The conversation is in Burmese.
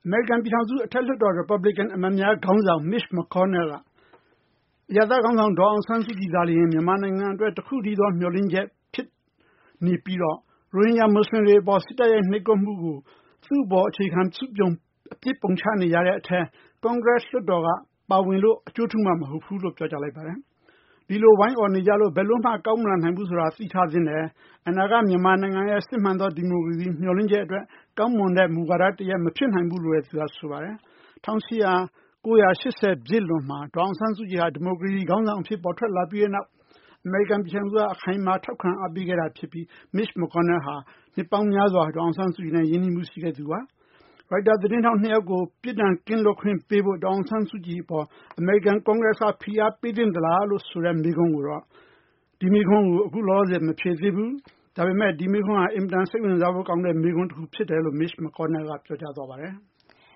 အမေရိကန်ပြည်ထောင်စုအထက်လွှတ်တော် Republican အမတ်များခေါင်းဆောင် Mitch McConnell ကအရပ်သားခေါင်းဆောင်ဒေါ်အောင်ဆန်းစုကြည်သာလျှင်မြန်မာနိုင်ငံအတွက်တခုတည်းသောမျှော်လင့်ချက်ဖြစ်နေပြီးတော့ရိုဟင်ဂျာမွတ်စလင်တွေအပေါ်စစ်တပ်ရဲ့နှိပ်ကွပ်မှုကိုသူ့အပေါ်အခြေခံစုပြုံအပြစ်ပုံချနေရတဲ့အထက် Congress လွှတ်တော်ကပါဝင်လို့အကျိုးထူးမှာမဟုတ်ဘူးလို့ပြောကြားလိုက်ပါတယ်။ဒီလိုဝိုင်းអော်နေကြလို့ဘယ်လို့မှကောင်းမလာနိုင်ဘူးဆိုတာသိထားသင့်တယ်။အနာဂတ်မြန်မာနိုင်ငံရဲ့စစ်မှန်သောဒီမိုကရေစီမျှော်လင့်ချက်အတွက်ကောင်းမွန်တဲ့မူဝါဒတစ်ရပ်မဖြစ်နိုင်ဘူးလို့လည်းသူကဆိုပါတယ်။1980ပြည့်လွန်မှာဒေါ်အောင်ဆန်းစုကြည်ဟာဒီမိုကရေစီခေါင်းဆောင်အဖြစ်ပေါ်ထွက်လာပြီးတဲ့နောက်အမေရိကန်ပြည်ထောင်စုကအခိုင်အမာထောက်ခံအားပေးခဲ့တာဖြစ်ပြီး Mitch McConnell ဟာနှစ်ပေါင်းများစွာဒေါ်အောင်ဆန်းစုကြည်နဲ့ရင်းနှီးမှုရှိခဲ့သူပါ။ Reuters သတင်းထောက်နှစ်ယောက်ကိုပြစ်ဒဏ်ကင်းလွတ်ခွင့်ပေးဖို့ဒေါ်အောင်ဆန်းစုကြည်အပေါ်အမေရိကန်ကွန်ဂရက်ကဖိအားပေးသင့်သလားလို့ဆိုတဲ့မေးခွန်းကိုအခုလောလောဆယ်မဖြေသေးဘူး။ဒါပေမဲ့ဒီမေးခွန်းဟာအင်မတန်စိတ်ဝင်စားဖို့ကောင်းတဲ့မေးခွန်းတစ်ခုဖြစ်တယ်လို့ Mitch McConnell ကပြောကြားသွားပါတယ်။